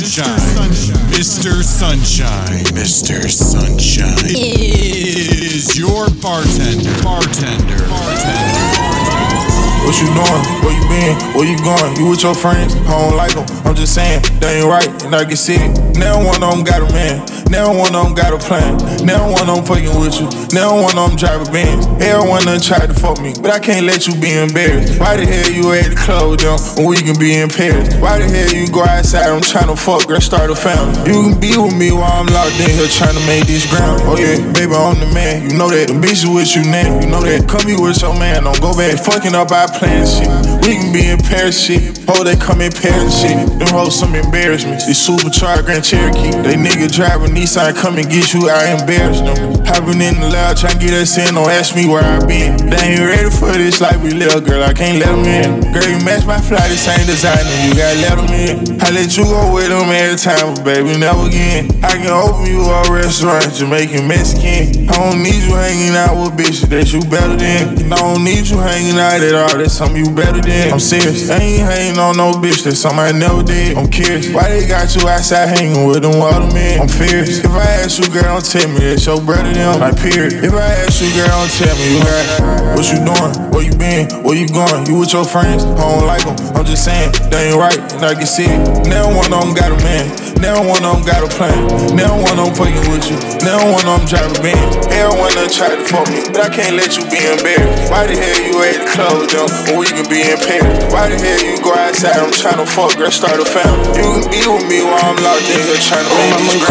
Mr. Sunshine is your bartender. What you doing? Where you been? Where you going? You with your friends? I don't like them. I'm just saying, they ain't right, and I can see it. Now one of them got a man. Now one of them got a plan. Now one of them fucking with you. Now one of them drive a Benz. Everyone done tried to fuck me, but I can't let you be embarrassed. Why the hell you at the club with them when we can be in Paris? Why the hell you go outside? I'm trying to fuck, girl, start a family. You can be with me while I'm locked in here trying to make this ground. Oh yeah, baby, I'm the man. You know that. Them bitches with you now. You know that. Come be with your man. Don't go back. Fucking up our plan shit. We can be in Paris shit. Oh, they come in Paris shit. Them hoes some embarrassment. These supercharged Grand Cherokee. They nigga driving Nissan, come and get you, I embarrass them. Hopping in the loud, trying to get us in, don't ask me where I been. They ain't ready for this like we live, girl, I can't let them in. Girl, you match my fly, this ain't designer, you gotta let them in. I let you go with them every time, but baby, never again. I can open you a restaurant, Jamaican, Mexican. I don't need you hanging out with bitches that you better than. I don't need you hanging out at all, that's something you better than. I'm serious, I ain't hanging on no bitch, that's something I never did. I'm curious, why they got you outside hanging with them other men? I'm fierce. If I ask you, girl, don't tell me that your brother them, like period. If I ask you, girl, don't tell me you got what you doing, where you been, where you going, you with your friends, I don't like them. I'm just saying, they ain't right, and I can see it. Now one of them got a man, now one of them got a plan. Now one of them fucking with you, now one of them drive a Benz. Everyone done tried to fuck me, but I can't let you be embarrassed. Why the hell you at the club with them when we can be in Paris? Why the hell you go outside, I'm trying to fuck, girl, start a family. You can be with me while I'm locked in here trying to make this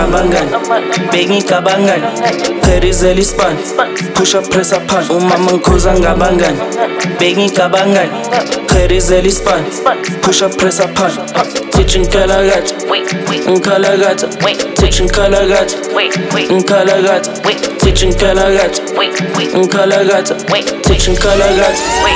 ground. Begging kabangan, Kerizal ispan, push up press up pan. Umama nkuzanga bangan, begging kabangan, Kerizal ispan, push up press up pan. Teaching kalagat, nkalagat, teaching kalagat, nkalagat, teaching kalagat, nkalagat, teaching kalagat,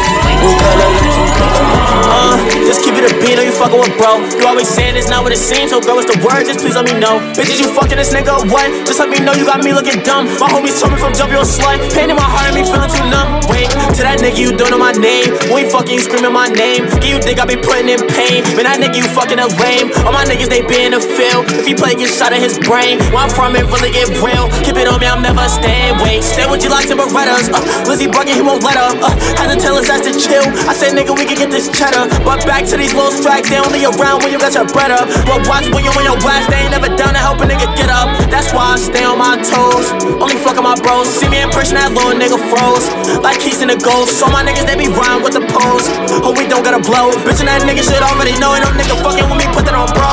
just keep it a beat, or you fucking with bro. You always saying it's not what it seems, so bro, it's the word, just please let me know. Bitches, you fucking this nigga or what? Just let me know you got me looking dumb. My homies told me from jump, you a slut. Pain in my heart and me feeling too numb. Wait, to that nigga, you don't know my name. When you fucking, you screaming my name. Get you think I be putting in pain. Man, that nigga, you fucking a lame. All my niggas, they be in the field. If he play, get shot in his brain. Where I'm from, it really get real. Keep it on me, I'm never staying. Wait, stay with you like some Berettas. Lizzie bugging, he won't let up. Had to tell his ass to chill. I said, nigga, we can get this cheddar. But back to these little strikes, they only around when you got your bread up. But watch when you on your blast, they ain't never down to help a nigga get up. That's why I stay on my toes. Only fucking my bros. See me in person, that little nigga froze. Like keys in the ghost. So my niggas, they be rhyme with the pose. Hope we don't gotta blow. Bitch and that nigga shit already know. Ain't no nigga fucking with me, put that on bro.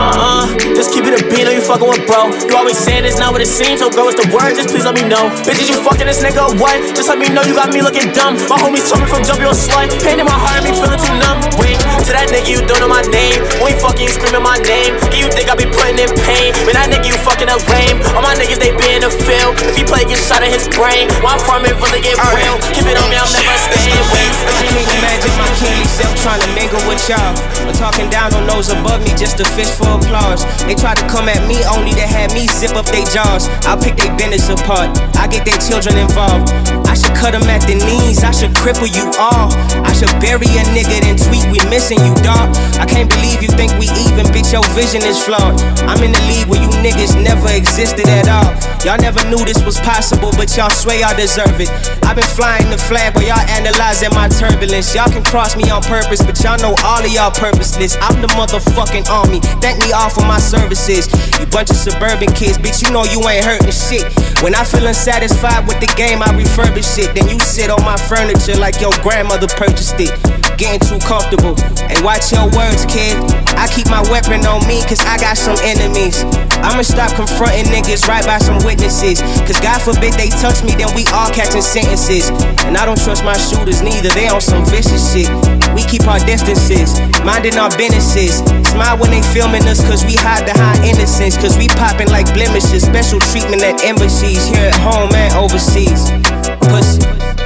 Just keep it a beat, or you fucking with bro. You always saying it's not what it seems, so bro, it's the word, just please let me know. Bitches, you fucking this nigga or what? Just let me know you got me looking dumb. My homies told me from jump, you a slut. Pain in my heart and me feeling too numb. Wait, to that nigga, you don't know my name. When you fucking, you screaming my name. You think I be putting in pain. Man, that nigga, you fucking a lame. All my niggas, they be in the field. If he play, get shot in his brain. Where I'm from, it really get real. Keep it on me, I'm never staying. I can't imagine my king self trying to mingle with y'all. Or talking down on those above me just to fish for applause. They try to come at me only to have me zip up their jaws. I'll pick their business apart. I get their children involved. I should cut them at the knees. I should cripple you all. I should bury a nigga then tweet we missing you, dog. I can't believe you think we even, bitch, your vision is flawed. I'm in the league where you niggas never existed at all. Y'all never knew this was possible, but y'all swear y'all deserve it. I've been flying the flag while y'all analyzing my turbulence. Y'all can cross me on purpose, but y'all know all of y'all purposeless. I'm the motherfucking army, thank me all for my services. You bunch of suburban kids, bitch, you know you ain't hurting shit. When I feel unsatisfied with the game, I refurbish it. Then you sit on my furniture like your grandmother purchased it. Getting too comfortable. Hey, watch your words, kid. I keep my weapon on me, cause I got some enemies. I'ma stop confronting niggas right by some witnesses. Cause God forbid they touch me, then we all catching sentences. And I don't trust my shooters neither, they on some vicious shit. We keep our distances, minding our businesses. Smile when they filming us, cause we hide behind innocence. Cause we popping like blemishes, special treatment at embassies, here at home and overseas. Pussy.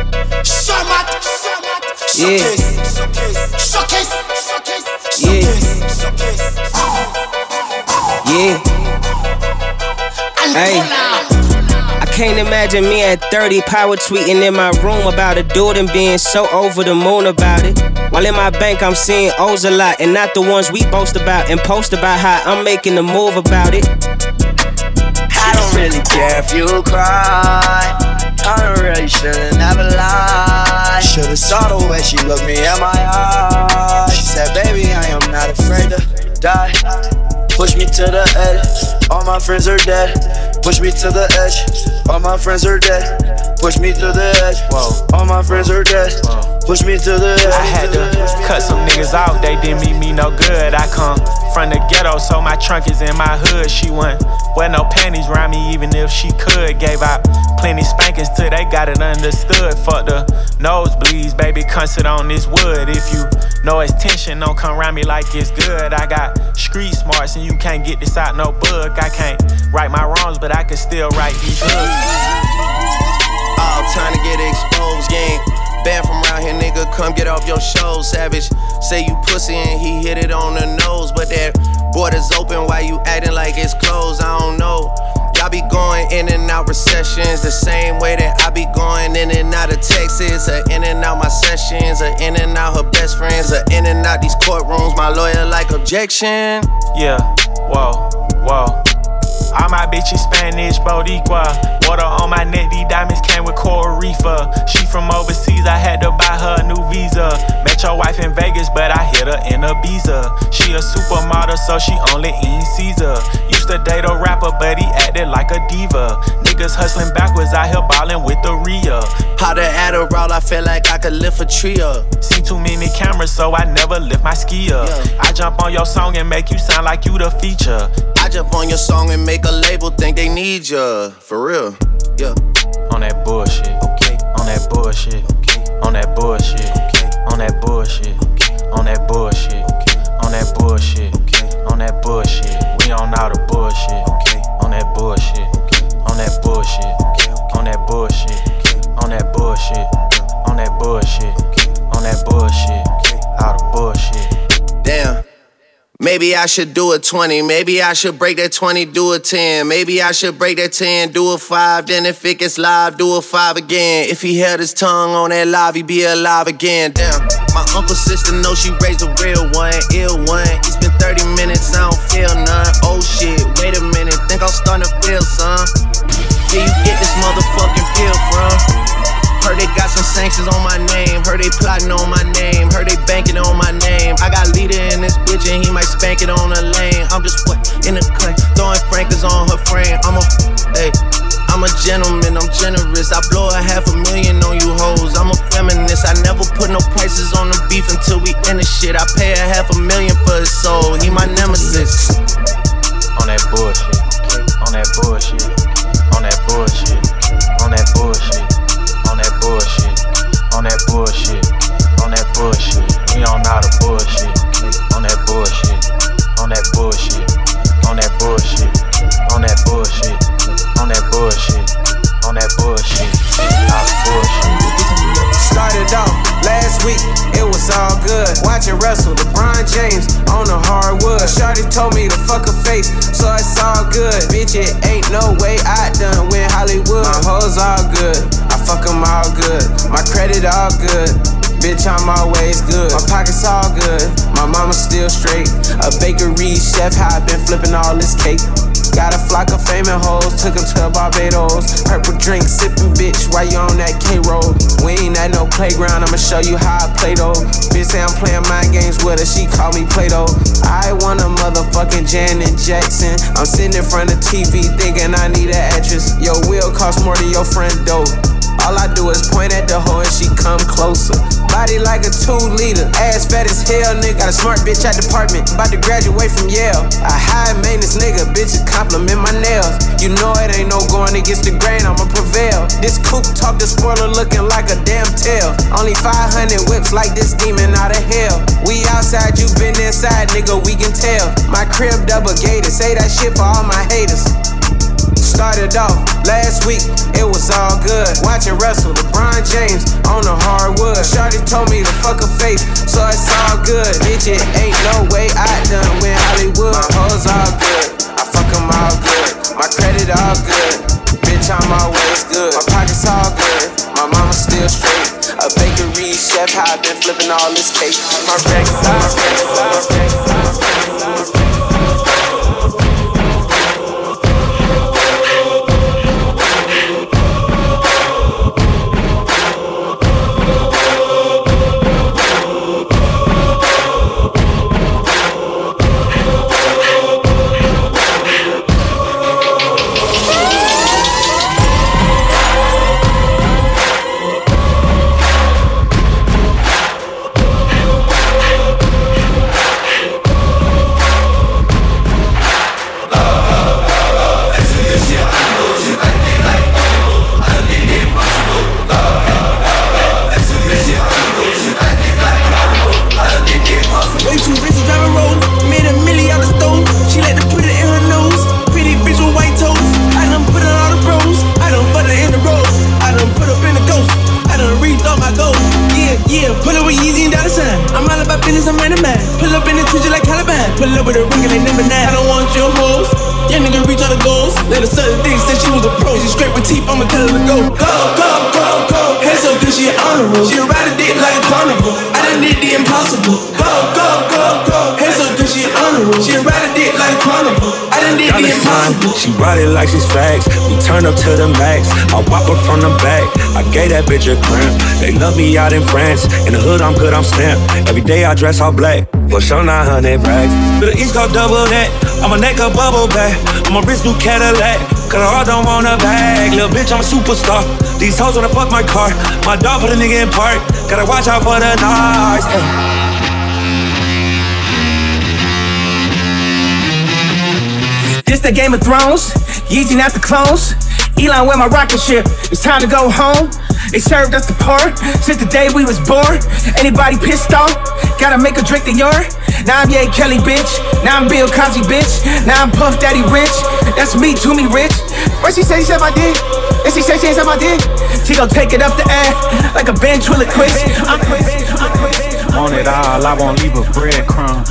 Yeah. Yeah. Yeah. Hey. I can't imagine me at 30 power tweeting in my room about a dude and being so over the moon about it. While in my bank I'm seeing O's a lot and not the ones we boast about and post about how I'm making the move about it. I don't really care if you cry. I don't really should've never lied. Should've saw the way she looked me in my eyes. She said, baby, I am not afraid to die. Push me to the edge, all my friends are dead. Push me to the edge, all my friends are dead. Push me to the edge, all my friends are dead. Push me to the edge. I had to cut some niggas off, they didn't mean me no good. I come from the ghetto, so my trunk is in my hood. She wouldn't wear no panties around me even if she could. Gave out plenty spankings till they got it understood. Fuck the nosebleeds, baby, come sit on this wood. If you know it's tension, don't come around me like it's good. I got street smarts and you can't get this out no book. I can't right my wrongs, but I can still write these hooks. All time to get exposed, gang. Banned from around here, nigga, come get off your show. Savage, say you pussy and he hit it on the nose. But that border's open, why you acting like it's closed? I don't know. Y'all be going in and out recessions the same way that I be going in and out of Texas, or in and out my sessions, or in and out her best friends, or in and out these courtrooms. My lawyer like objection. Yeah, whoa, whoa. All my bitches Spanish, Boricua. Water on my neck, these diamonds came with Coral Reefer. She from overseas, I had to buy her a new visa. Met your wife in Vegas, but I hit her in Ibiza. She a supermodel, so she only eats Caesar. Used to date a rapper, but he acted like a diva. Niggas hustling backwards, out here ballin' with the Rhea. Powder Adderall, I feel like I could lift a tree up. Seen too many cameras, so I never lift my ski up. I jump on your song and make you sound like you the feature. I jump on your song and make a label think they need ya. For real, yeah. On that bullshit, okay. On that bullshit, okay. On that bullshit, okay. On that bullshit, okay. On that bullshit, okay. On that bullshit, okay. On that bullshit. We on all the bullshit, okay. On that bullshit, okay. On that bullshit, okay. On that bullshit, okay. On that bullshit, on that bullshit, okay. On that bullshit, okay. All the bullshit. Damn. Maybe I should do a 20, maybe I should break that 20, do a 10. Maybe I should break that 10, do a 5. Then if it gets live, do a 5 again. If he held his tongue on that live, he'd be alive again. Damn, my uncle's sister knows she raised a real one, ill one. It's been 30 minutes, I don't feel none. Oh shit, wait a minute, think I'm starting to feel some. Where you get this motherfucking feel from? Heard they got some sanctions on my name. Heard they plotting on my name. Heard they banking on my name. I got leader in this bitch and he might spank it on the lane. I'm just what in the cut, throwing frankers on her frame. I'm a gentleman, I'm generous. I blow $500,000 on you hoes. I'm a feminist. I never put no prices on the beef until we in the shit. I pay $500,000 for his soul. He my nemesis. On that bullshit, on that bullshit, on that bullshit, on that bullshit. On that bullshit, on that bullshit, on that bullshit. We on all the bullshit, on that bullshit, on that bullshit, on that bullshit, on that bullshit, on that bullshit, on that bullshit, all the bullshit. Started off last week, it was all good. Watching Russell, LeBron James on the hardwood. Shawty told me to fuck her face, so it's all good. Bitch, it ain't no way I done win Hollywood. My hoes all good, I fuck them all good. My credit all good, bitch, I'm always good. My pockets all good, my mama still straight. A bakery chef, how I been flipping all this cake. Got a flock of famous hoes, took them to Barbados. Purple drink, sippin' bitch, while you on that K-roll. We ain't at no playground, I'ma show you how I play though. Bitch say I'm playing mind games with her, she call me Play-Doh. I want a motherfucking Janet Jackson. I'm sitting in front of TV thinking I need an actress. Your wheel cost more than your friend dough. All I do is point at the hoe and she come closer. Body like a 2-liter, ass fat as hell, nigga. Got a smart bitch at department, about to graduate from Yale. A high maintenance nigga, bitches compliment my nails. You know it ain't no going against the grain, I'ma prevail. This coupe talk the spoiler looking like a damn tail. Only 500 whips like this demon out of hell. We outside, you been inside, nigga, we can tell. My crib double gated, say that shit for all my haters. Started off last week, it was all good. Watching Russell, LeBron James on the hardwood. Shawty told me to fuck her face, so it's all good. Bitch, it ain't no way I done win Hollywood. My hoes all good, I fuck them all good. My credit all good, bitch, I'm always That's how I've been flipping all this cake. My wreck She ride it like she's facts. We turn up to the max. I whop her from the back. I gave that bitch a cramp. They love me out in France. In the hood, I'm good, I'm stamped. Every day I dress all black. For sure 900 racks. To the East Coast, double that. I'ma neck a bubble back. I'ma rich new Cadillac. Cause I don't want a bag. Little bitch, I'm a superstar. These hoes wanna fuck my car. My dog put a nigga in park. Gotta watch out for the knives. This the Game of Thrones, Yeezy not the clones. Elon with my rocket ship, it's time to go home. They served us the porn, since the day we was born. Anybody pissed off, gotta make a drink to urine. Now I'm Ye Kelly, bitch. Now I'm Bill Cosby, bitch. Now I'm Puff Daddy Rich. That's me, to me rich. What she say, she said my dick. And she said she ain't said my dick. She gon' take it up the ass, like a ventriloquist. Want it all, I won't leave a breadcrumb.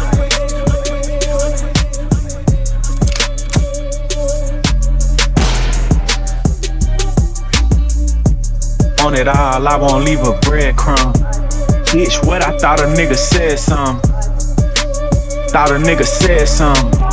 On it all, I won't leave a breadcrumb. Bitch, what I thought a nigga said some. Thought a nigga said some.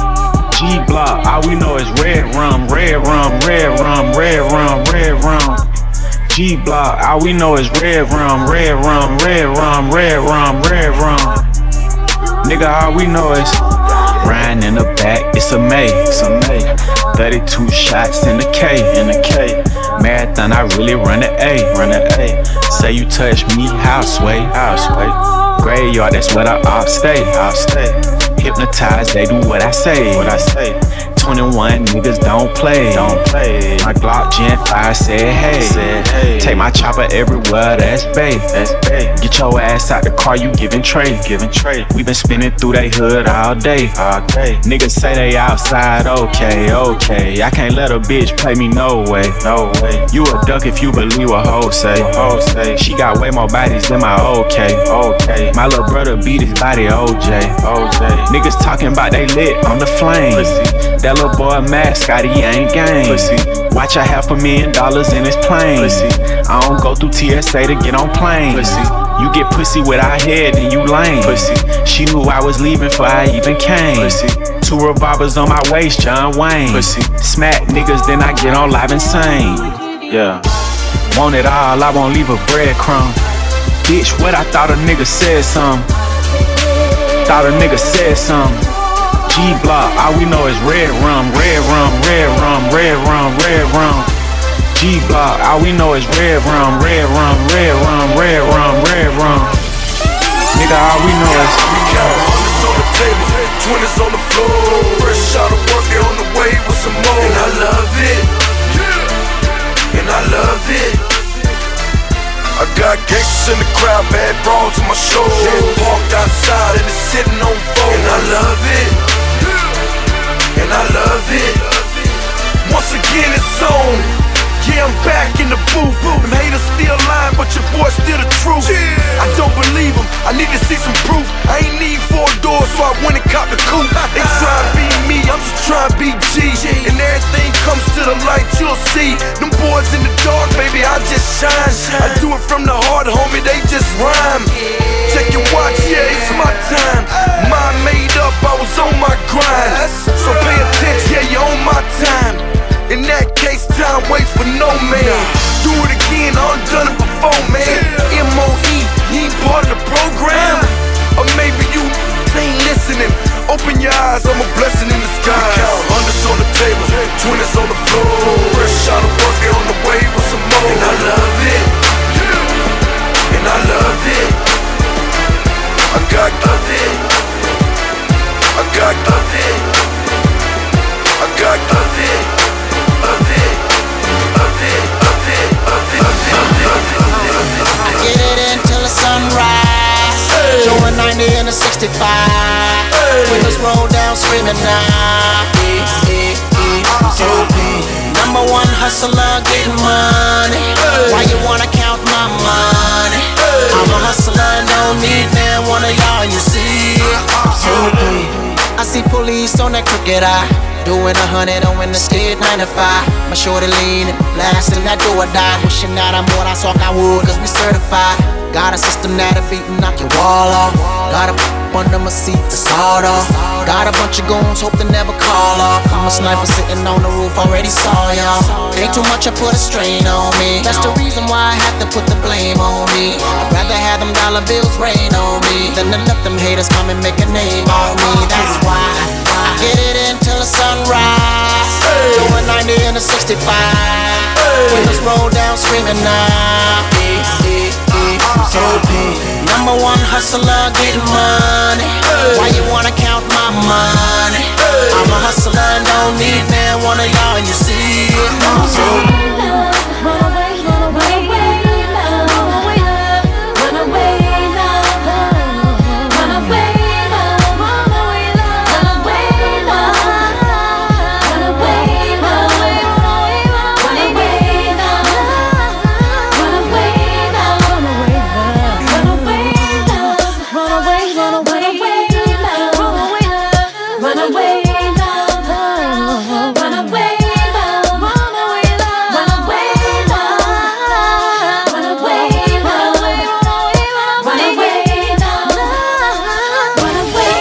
G-Block, all we know is red rum, red rum, red rum, red rum, red rum. G-Block, all we know is red rum, red rum, red rum, red rum, red rum. Nigga, all we know is Ryan in the back, it's a May, it's a May. 32 shots in the K, in the K. Marathon, I really run the A, run the A. Say you touch me, houseway, houseway. Graveyard, that's where the ops stay, ops stay. Hypnotized, they do what I say, what I say. 21 niggas don't play, don't play. My Glock Gen 5 said hey, take my chopper everywhere, that's bae, that's bae. Get your ass out the car, you giving trade, giving trade. We been spinning through they hood all day, all day. Niggas say they outside, okay, okay. I can't let a bitch play me, no way, no way. You a duck if you believe what hoes say, hoes say. She got way more bodies than my okay, okay. My little brother beat his body, OJ, OJ. Niggas talking about they lit on the flame. That little boy mascot, he ain't game. Pussy. Watch I $500,000 in his plane. Pussy. I don't go through TSA to get on plane. Pussy. You get pussy without head, then you lame. Pussy. She knew I was leaving before I even came. Pussy. 2 revolvers on my waist, John Wayne. Pussy. Smack niggas, then I get on live insane. Yeah. Want it all, I won't leave a breadcrumb. Bitch, what I thought a nigga said some. Thought a nigga said some. G-Block, all we know is red rum, red rum, red rum, red rum, red rum. G-Block, all we know is red rum, red rum, red rum, red rum, red rum. Nigga, all we know is hundreds on the table, 20s on the floor. Fresh out of work, they on the way with some more. And I love it, and I love it. I got gangsters in the crowd, bad brawls on my shoulders. Parked outside and it's sitting on four. And I love it, and I love it. Once again it's on. Yeah, I'm back in the booth. Them haters still lying, but your boy still the truth. I don't believe them, I need to see some proof. I ain't need 4 doors, so I went and copped the coupe. They try to be me, I'm just trying to be G. And everything comes to the light, you'll see. Them boys in the dark, baby, I just shine. I do it from the heart, homie, they just rhyme. 65. Windows roll down, screaming now. So number one hustler, getting money. Why you wanna count my money? I'm a hustler and don't need man one of y'all, you see. So I see police on that crooked eye, doing 100 on the state 95. My shorty leaning, blasting that do or die. Wishing that I'm what I saw I would, cause we certified. Got a system that'll beat and knock your wall off. Got a under my seat to sawed off. Got a bunch of goons, hope they never call off. I'm a sniper sitting on the roof, already saw y'all. Ain't too much, I put a strain on me. That's the reason why I have to put the blame on me. I'd rather have them dollar bills rain on me than to let them haters come and make a name on me. That's why I get it in till the sunrise. Doing 90 in a 65. Windows roll down, screaming now. So number one hustler, getting money. Why you wanna count my money? I'm a hustler and don't need man one of y'all, you see it. So run away, run away, love. Run away, love. Run away, love. Run away, love. Run away, love. Run away, love. Run away, love. Run away, love. Run away, love. Run away, love. Run away, love. Run away, run away, love. Run away, love. Run away, love. Run away, love. Run away, love. Run away, love. Run away, love. Run away, love. Run away,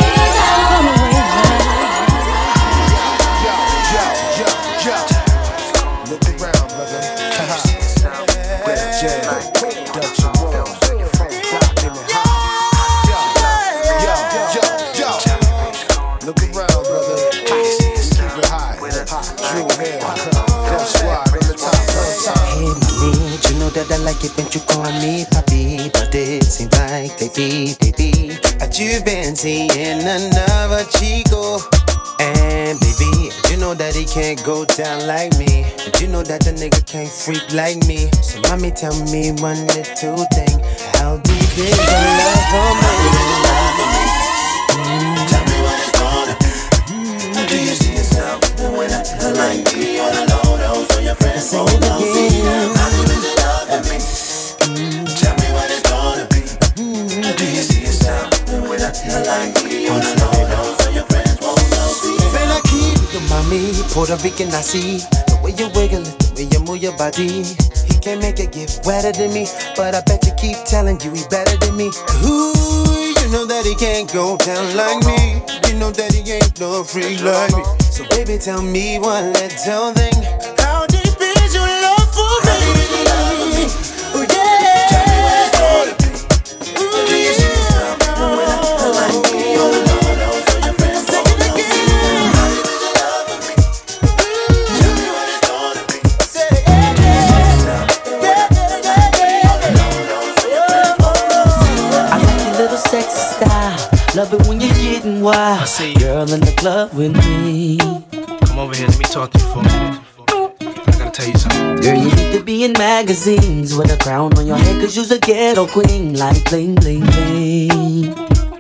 love. Look around, brother. Look around, brother. Keep it high. Drew hair. Death Squad on the top. Hey, mommy, you know that I like it when you call me papi, but it seems like baby, that you've been seeing another chico. And baby, you know that he can't go down like me. But you know that the nigga can't freak like me. So mommy, tell me one little thing. How deep is your love for me? Tell me what it's gonna be. Do you see yourself doing it like me on the low nose so your friends won't know? How deep is your love for me? Tell me what it's gonna be. Do you see yourself doing it like me on the low nose so your friends won't know? Feel like you, mommy, Puerto Rican, I see the way you wiggle it, the way you move your body. He can't make it get wetter than me, but I bet you keep telling you he better than me. Ooh, you know that he can't go down like me. You know that he ain't no freak like me. So baby, tell me one little thing. How deep is your love for me? Oh yeah. Tell me what it's gonna be. Do you see yourself doing it like me? Oh Lord, so your friends won't know. How deep is your love for me? Tell me what it's gonna be. Say yeah, I like your little sexy style. Love it when you're getting wild. I see you. Girl in the club with me. Come over here, let me talk to you for a minute. I gotta tell you something. Girl, you need to be in magazines with a crown on your head, cause you's a ghetto queen, like bling, bling, bling.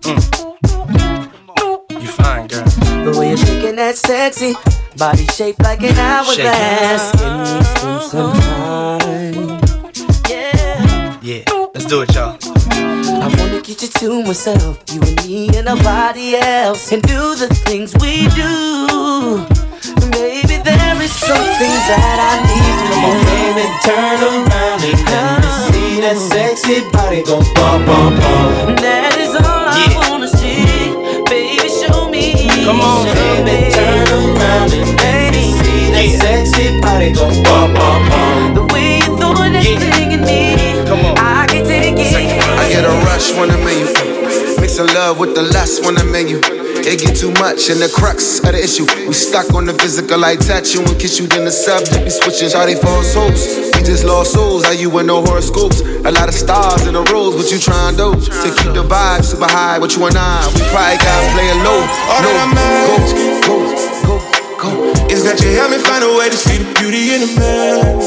You fine, girl. The way you're shaking that sexy body shaped like an hourglass. Can we spend some time? Yeah, let's do it, y'all. I wanna get you to myself, you and me and nobody else, and do the things we do. Baby, there is something that I need. Come on, baby, turn around and let me see that sexy body go bum, bum, bum. That is all I wanna see. Baby, show me. Come on, baby, turn around and let me see that sexy body go bum, bum, bum. The way you throw that thing in me, come on. I can take it. I get a rush when I'm in you. Mixing love with the lust when I'm in you. It get too much and the crux of the issue. We stuck on the physical like touch you and kiss you, then the subject be switching. Shawty false hopes, we just lost souls. How you with no horoscopes? A lot of stars in the roads, what you trying to do? To keep the vibe super high, what you and I, we probably gotta play it low. All that I'm asking go, is that you help me find a way to see the beauty in the mess.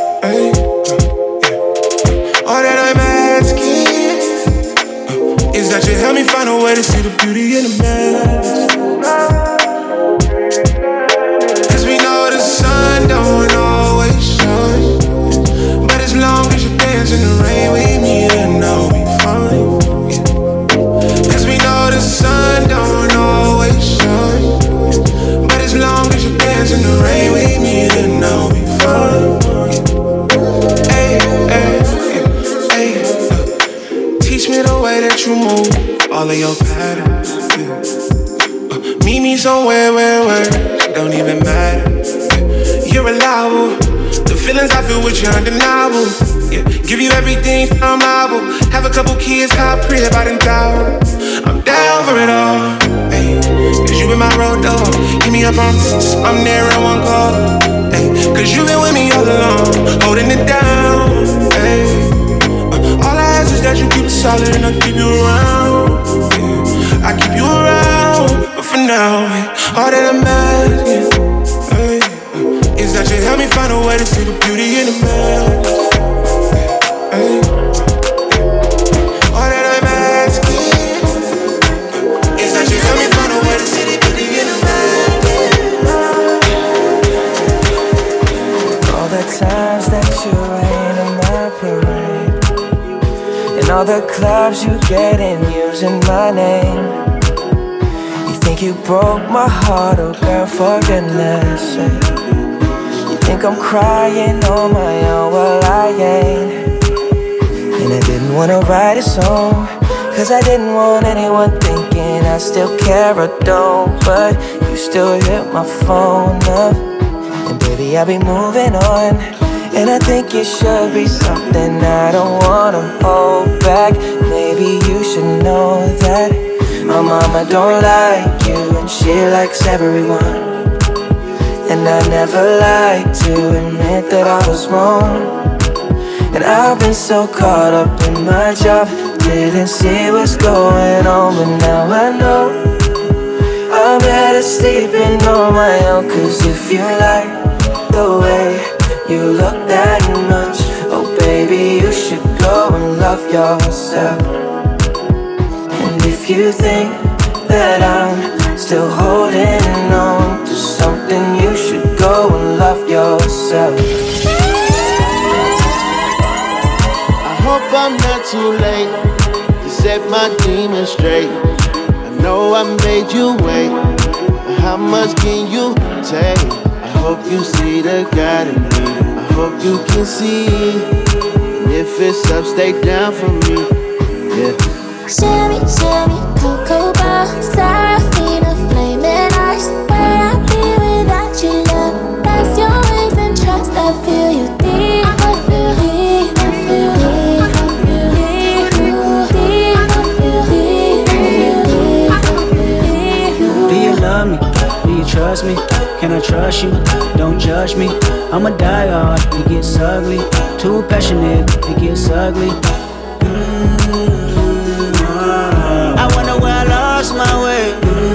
All that I'm asking is that you help me find a way to see the beauty in the madness. Cause we know the sun don't always shine, but as long as you dance in the rain with me, then I'll be fine. Cause we know the sun don't always shine, but as long as you dance in the rain with me, then I'll be fine. Hey, hey, hey, teach me the way that you move, all of your patterns. Meet me somewhere where words don't even matter. You're reliable, the feelings I feel with you undeniable. Yeah, give you everything I'm liable. Have a couple kids, how pretty about it down. I'm down for it all. Hey, cause you been my road dog. Hit me up on I'm there in one call. Hey, cause you been with me all along, holding it down. Hey, all I ask is that you keep it solid and I keep you around. Yeah, I keep you around, but for now, all that I'm asking, hey, is that you help me find a way to see the beauty in the madness. Hey, all that I'm asking is that you help me find a way to see the beauty in the madness. All the times that you rain in my parade, and all the clubs you get in using my name. Think you broke my heart, oh girl, for goodness sake. You think I'm crying on my own, well I ain't. And I didn't wanna write a song, cause I didn't want anyone thinking I still care or don't. But you still hit my phone up, and baby, I'll be moving on. And I think it should be something I don't wanna hold back. Maybe you should know that my mama don't like you, and she likes everyone. And I never like to admit that I was wrong. And I've been so caught up in my job, didn't see what's going on. But now I know I'm better sleeping on my own. Cause if you like the way you look that much, oh baby, you should go and love yourself. If you think that I'm still holding on to something, you should go and love yourself. I hope I'm not too late to set my demons straight. I know I made you wait, but how much can you take? I hope you see the God in me. I hope you can see, and if it's up, stay down for me. Yeah. Shimmy, shimmy, cocoa bar, Serafina, flaming eyes. Where I be without you, love? That's your wings and trust. I feel you deep, I feel deep, I feel deep, I feel deep, I feel deep, I feel deep. Do you love me? Do you trust me? Can I trust you? Don't judge me. I'm a die-hard, it gets ugly. Too passionate, it gets ugly. My way.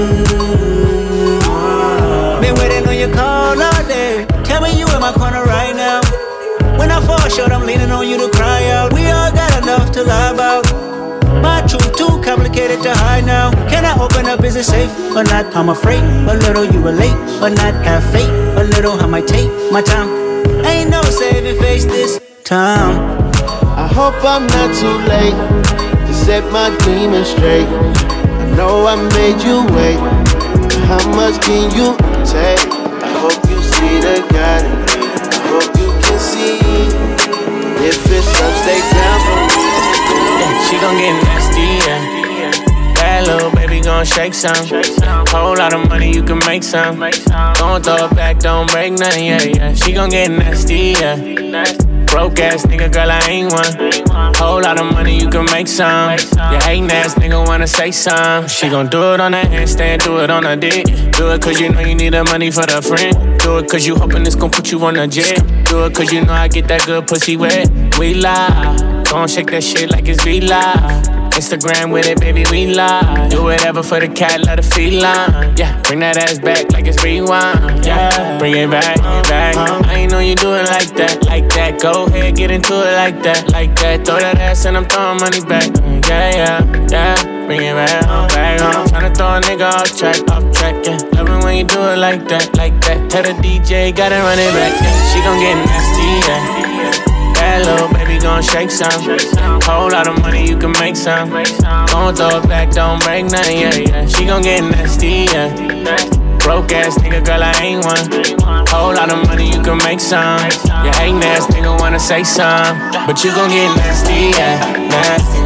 Been waiting on your call all day. Tell me you in my corner right now. When I fall short, I'm leaning on you to cry out. We all got enough to lie about. My truth too complicated to hide now. Can I open up? Is it safe or not? I'm afraid a little you relate or not. Have faith a little. I might take my time. Ain't no saving face this time. I hope I'm not too late to set my demons straight. I know I made you wait, how much can you take? I hope you see the God in me. I hope you can see, if it's up, stay down for me. Yeah, she gon' get nasty, yeah. Bad little baby gon' shake some. Whole lot of money, you can make some. Don't throw it back, don't break nothing, yeah, yeah. She gon' get nasty, yeah. Broke ass nigga, girl, I ain't one. Whole lot of money, you can make some. You hatin' ass nigga wanna say some. She gon' do it on the handstand, do it on the dick. Do it cause you know you need the money for the friend. Do it cause you hoping it's gon' put you on the jet. Do it cause you know I get that good pussy wet. We lie, gon' shake that shit like it's V-Live. Instagram with it, baby, we lie. Do whatever for the cat, let the feline. Yeah, bring that ass back like it's rewind. Yeah, bring it back, back. I ain't know you do it like that, Go ahead, get into it like that, like that. Throw that ass and I'm throwing money back. Yeah. Bring it back home. Tryna throw a nigga off track, yeah. Love it when you do it like that, like that. Tell the DJ, gotta run it back, yeah. She gon' get nasty, yeah. That little baby gon' shake some. Whole lot of money, you can make some. Gon' throw it back, don't break nothing, yeah. She gon' get nasty, yeah. Broke ass nigga, girl, I ain't one. Whole lot of money, you can make some. You hatin' ass nigga wanna say some, but you gon' get nasty, yeah. Nasty.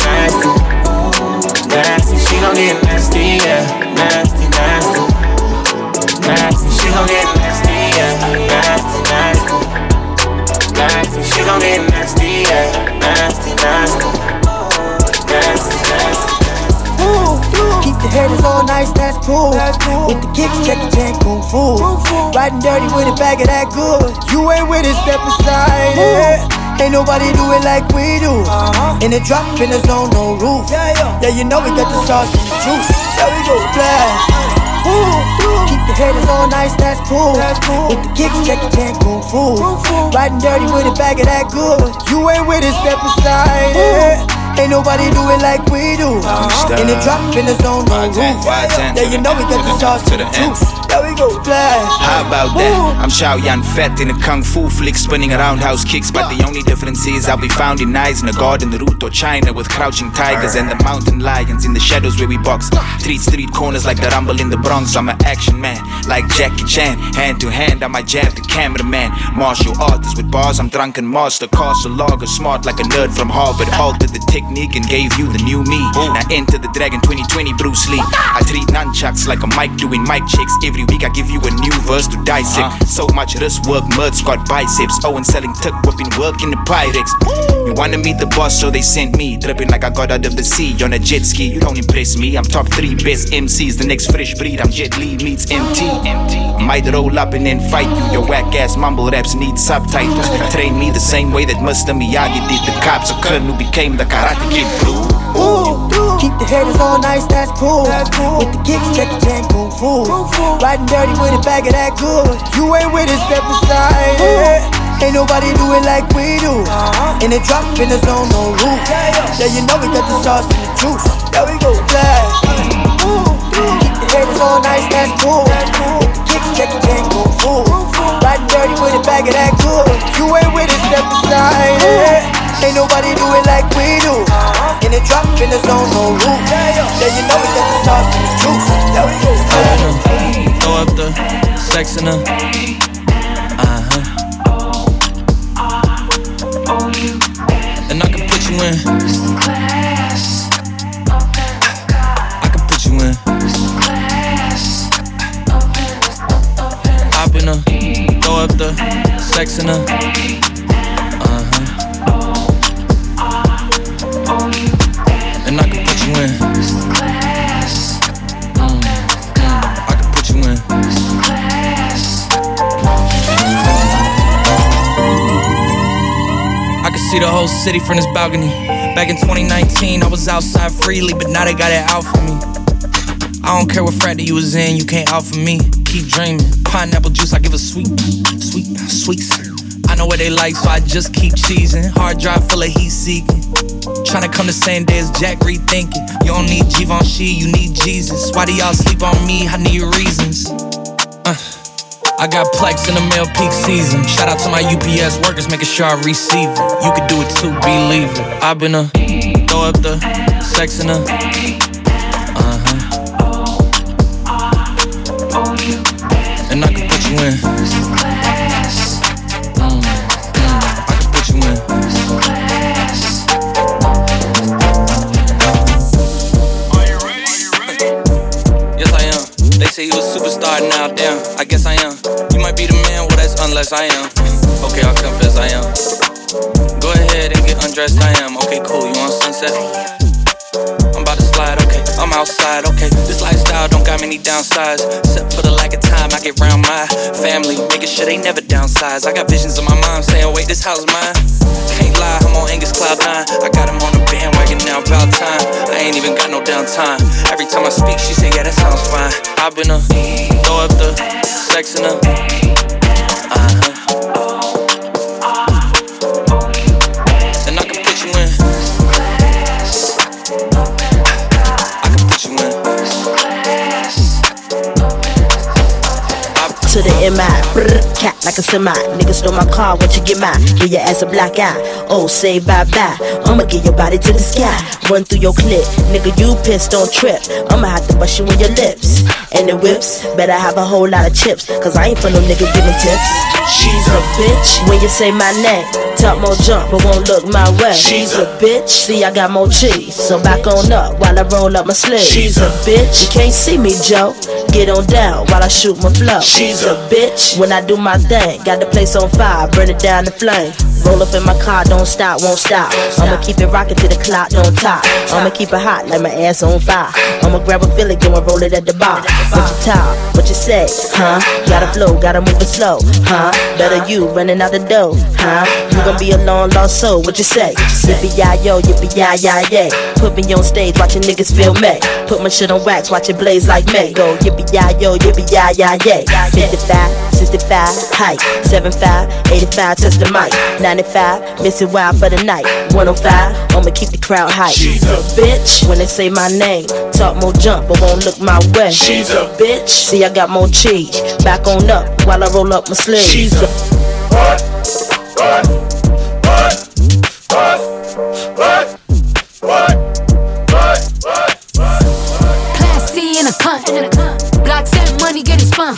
She gon' get nasty, yeah. Nasty. She gon' get nasty, yeah. Nasty. She gon' get nasty, yeah. Nasty. Keep the haters all nice, that's cool. With the kicks, check it, check, kung fu. Riding dirty with a bag of that good. You ain't with it, step aside it. Ain't nobody do it like we do. In the drop, in the zone, no roof. Yeah, you know we got the sauce and the juice. There we go, blast. Keep the haters all nice, that's cool. With the kicks, check it, check, kung fu. Riding dirty with a bag of that good. You ain't with it, step aside it. Ain't nobody do it like we do. In the drop, in the zone, no roof. Yeah, you know we got the sauce to the juice. There we go, splash. How about that? I'm Xiao Yan Fat in a kung fu flick, spinning around house kicks. But the only difference is I'll be found in eyes in a garden, the root or China, with crouching tigers and the mountain lions in the shadows where we box. Street corners like the rumble in the Bronx. I'm an action man, like Jackie Chan. Hand to hand, I might jab the cameraman. Martial artist with bars, I'm drunken master. Castle logger, smart like a nerd from Harvard. Altered the technique and gave you the new me. Now enter the Dragon 2020 Bruce Lee. I treat nunchucks like a mic doing mic checks. Every week I give you a new verse to dissect. So much wrist work, mud squat biceps. Owen selling tuck, whipping work in the Pyrex. You wanna meet the boss, so they sent me. Dripping like I got out of the sea on a jet ski. You don't impress me, I'm top 3 best MCs. The next fresh breed, I'm Jet Li meets MT. Might roll up and then fight you. Your whack ass mumble raps need subtitles. Train me the same way that Mr. Miyagi did the cops. A kid who became the Karate Kid Blue. Keep the haters all nice, that's cool. With the kicks, check it, check, kung fu. Riding dirty with a bag of that good. You ain't with it, step aside it. Ain't nobody do it like we do. In the drop, in the zone, no roof. Yeah, you know we got the sauce and the juice. There we go, flash. Keep the haters all nice, that's cool. With the kicks, check it, check, kung fu. Riding dirty with a bag of that good. You ain't with it, step aside it. Ain't nobody do it like we do. In the drop, in the zone, no roof. Yeah, you know we got the sauce and the juice. There we go, flash. Throw up the sex in her. And I can put you in. I can put you in. Hop in her. Throw up the sex in her. And I can put you in. I can put you in. I can see the whole city from this balcony. Back in 2019, I was outside freely, but now they got it out for me. I don't care what frat that you was in, you can't out for me. Keep dreaming. Pineapple juice, I give a sweet. I know what they like, so I just keep cheesing. Hard drive full of heat seeking. Tryna come the same day as Jack rethinking. You don't need Givenchy, you need Jesus. Why do y'all sleep on me? I need reasons. I got Plex in the mail peak season. Shout out to my UPS workers, making sure I receive it. You can do it too, believe it. I've been throw up the sex in her. And I can put you in. I can put you in. Yes, I am. They say he was a superstar, now damn, I guess I am. You might be the man, well that's unless I am. Okay, I'll confess I am. Go ahead and get undressed, I am. Okay, cool, you want sunset? I'm about to slide, okay, I'm outside, okay. This lifestyle don't got many downsides. Except for the lack of time I get round my family, making sure they never downsize. I got visions of my mom saying, wait, this house mine. Can't lie, I'm on Angus Cloud 9. I got him on the bandwagon now, about time. I ain't even got no downtime. Every time I speak, she say, yeah, that sounds fine. I've been throw up the sex in her. to the MI. Brr, cat like a semi. Nigga stole my car, what you get mine? Give your ass a black eye. Oh, say bye-bye. I'ma get your body to the sky. Run through your clip. Nigga, you pissed, don't trip. I'ma have to bust you in your lips. And the whips, better have a whole lot of chips. Cause I ain't for no nigga giving tips. She's a bitch when you say my name. Talk more jump, but won't look my way. She's a bitch. See, I got more cheese. So back on up while I roll up my sleeve. She's a bitch. You can't see me, Joe. Get on down while I shoot my flow. She's a bitch. When I do my thing, got the place on fire, burn it down to flame. Roll up in my car, don't stop, won't stop. I'ma keep it rockin' till the clock don't top. I'ma keep it hot like my ass on fire. I'ma grab a Philly, go and roll it at the bar. What you talk, what you say, huh? Gotta flow, gotta move it slow, huh? Better you running out the door, huh? You gon' be a long lost soul, what you say? Yippee-yi-yo, yippee-yi-yi-yay. Put me on stage, watching niggas feel me. Put my shit on wax, watch it blaze like May. Go yippee-yi-yo, yippee-yi-yi-yay. 55, 65, height. 75, 85, touch the mic. 95, missing wild for the night. 105, I'ma keep the crowd hype. She's a bitch. When they say my name, talk more jump, but won't look my way. She's a bitch. See, I got more cheese. Back on up while I roll up my sleeve. She's a what? Class C in a cunt. Blocks and money getting spun.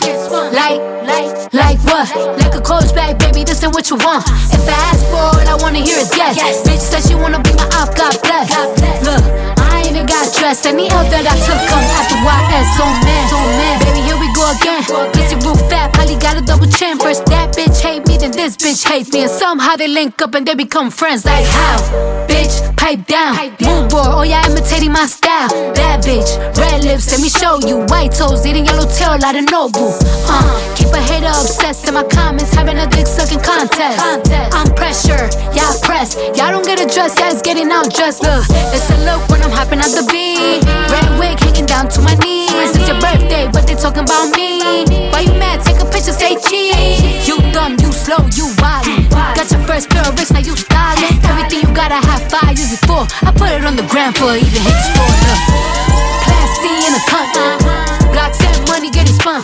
Like what? Like a coach bag, baby, this ain't what you want. If I ask for all I wanna hear is yes. Bitch said she wanna be my op, God bless. Look, I ain't even got dressed. Any help that I took come after YS. So man, baby, here we go again. Pussy roof fat, probably got a double chin. First that bitch hate me, then this bitch hates me. And somehow they link up and they become friends. Like how? Bitch, pipe down. Mood board, oh yeah, imitating my style. Bad bitch, red lips, let me show you. White toes, eating yellow tail out of Nobu. Keep a hater obsessed in my comments, having a dick sucking contest. I'm pressure, y'all press. Y'all don't get a dress, yeah, it's getting out dressed. Look, it's a look when I'm hopping out the beat. Red wig hanging down to my knees. It's your birthday, but they talking about me. Why you mad? Take a picture, say cheese. You dumb, you slow, you wildin'. Got your first pair of bricks, now you stylin'. Everything you gotta have 5 years before. I put it on the gram for even hit the store. Look, Class C in a cunt. Blocks and money getting spun.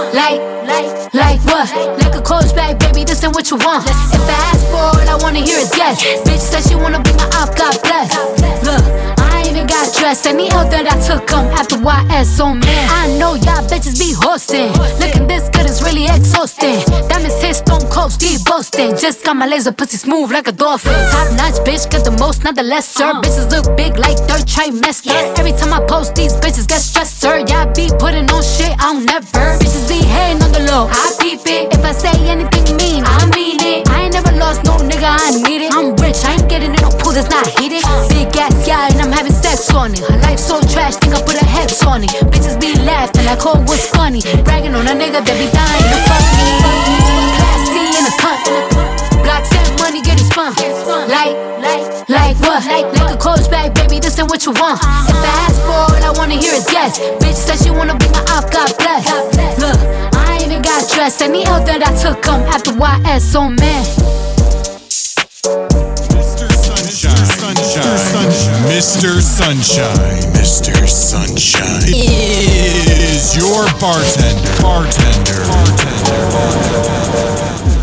Like what? Like a coach bag, baby, this ain't what you want. If I ask for all I wanna hear is yes. Bitch said she wanna be my op, God bless. Look, I ain't even got dressed. Any help that I took come after YS. So man, I know y'all bitches be hosting. Looking this good is really exhausting. Diamonds hit stone cold, Steve boasting. Just got my laser pussy smooth like a dolphin. Top notch bitch, got the most, not the lesser. Bitches look big like third trimester. Every time I post these bitches get stressed, sir. Y'all be putting on shit, I don't never. Bitches be hating on the low, I peep it. If I say anything mean, I mean it. I ain't never lost no nigga, I need it. I'm rich, I ain't getting in no pool that's not heated. Big ass guy and I'm having sex on it. Her life so trash, think I put her hex on it. Bitches be laughing like, oh, what's funny? Bragging on a nigga that be dying to fuck me. Class C in a cunt. Blocks and money getting spun. Like what? Like a coach bag, baby, this ain't what you want. If I ask for all I wanna hear is yes. Bitch said she wanna be my op, God bless. Look, I ain't even got dressed. Any help that I took come after YS. So man. Mr. Sunshine is your bartender.